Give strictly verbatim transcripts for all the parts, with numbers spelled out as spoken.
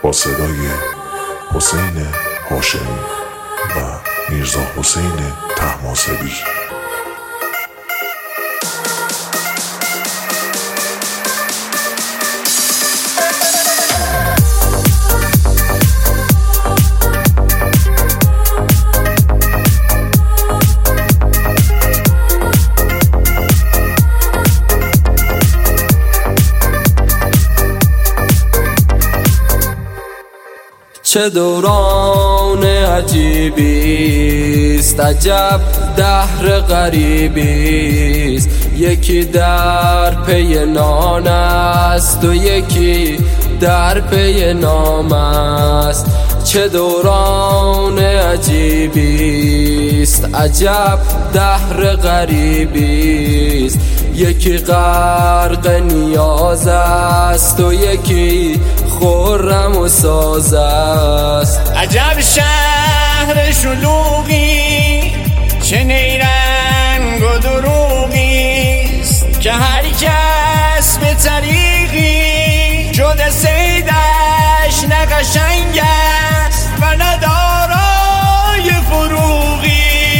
با صدای حسین هاشمی و میرزا حسین طهماسبی. چه دوران عجیبیست، عجب دهر غریبیست. یکی در پی نان است و یکی در پی نام است. چه دوران عجیبیست، عجب دهر غریبیست. یکی غرق نیاز است و یکی خرم و ساز است. عجب شهر شلوغی، چه نیرنگ و دروغیست که هر کس به طریقی شده صیدش نه قشنگ است و نه دارای فروغی.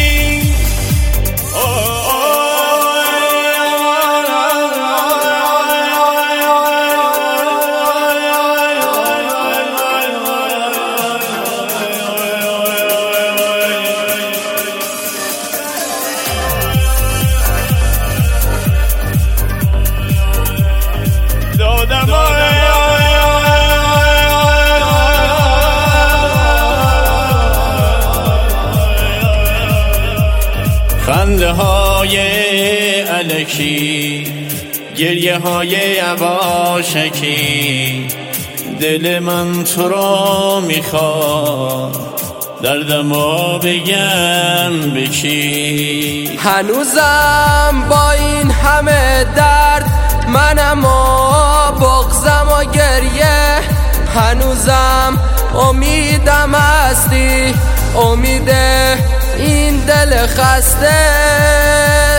خنده های الکی، گریه های عواشکی، دل من تو را میخواد دردمو بگم بکی. هنوزم با این همه درد منم و بغضم و گریه، هنوزم امیدم هستی، امید این دل خسته.